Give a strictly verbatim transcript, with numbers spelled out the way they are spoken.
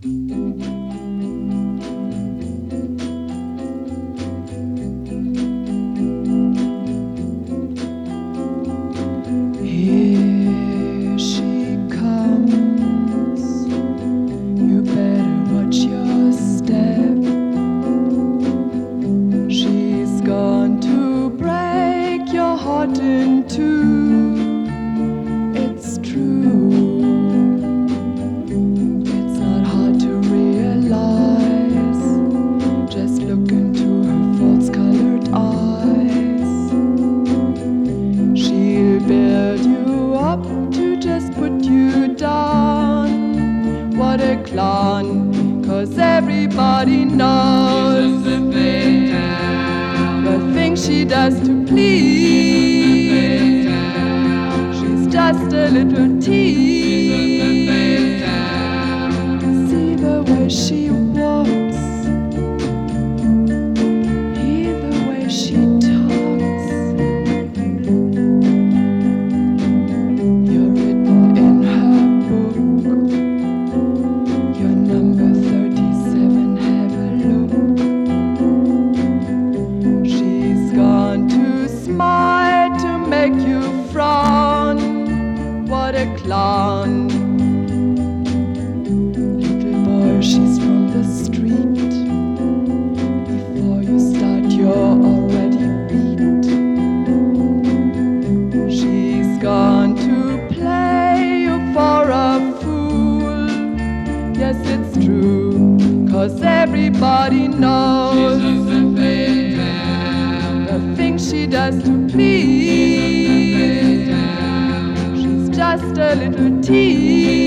Here she comes. You better watch your step. She's gone to break your heart in two. It's true. It's not hard to realize. Just look into her false-colored eyes. She'll build you up to just put you down. What a clown, 'cause everybody knows the things she does to please. She's just a little tease. See the way she walks, hear the way she talks. You're written in her book. You're number thirty-seven, have a look. She's gone to smile to make you frown. What a clown. Little boy, she's from the street. Before you start, you're already beat. She's gone to play you for a fool. Yes, it's true, 'cause everybody knows the things she does to please. She's just a little tease.